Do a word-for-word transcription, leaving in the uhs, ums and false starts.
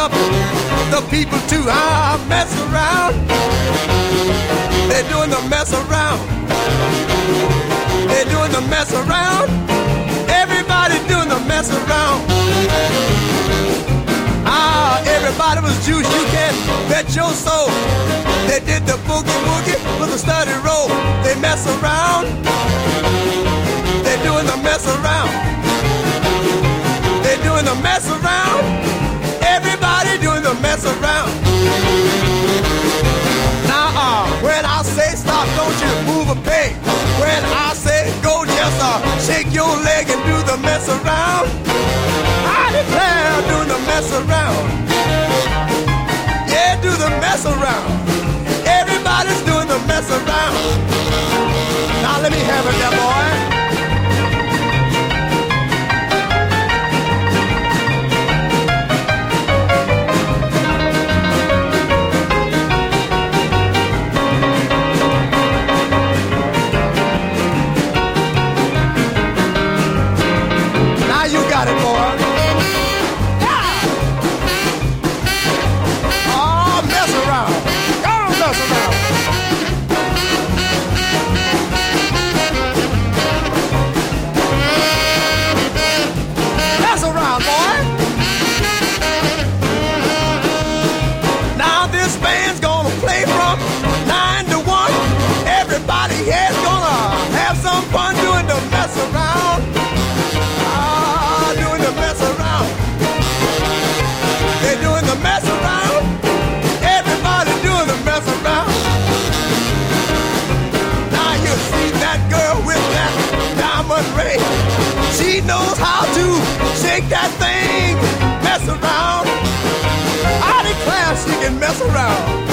up the people to ah, mess around. They're doing the mess around. They're doing the mess around. Everybody doing the mess around. Ah, everybody was juice, you can bet your soul. They did the boogie woogie with a study roll. They mess around. They're doing the mess around. They're doing the mess around. Everybody doing the mess around. Now, uh, when I say stop, don't you move a peg. When I say go, just uh, shake your leg and do the mess around. I declare, doing the mess around. Yeah, do the mess around. Everybody's doing the mess around. Now let me have it, there, boy. Got it, boy. Yeah. Oh, mess around. Don't mess around. Mess around, boy. Now this band's gonna play from nine to one. Everybody here's gonna have some fun doing the mess around. Mess around. They're doing the mess around. Everybody doing the mess around. Now you see that girl with that diamond ring. She knows how to shake that thing, mess around. I declare she can mess around.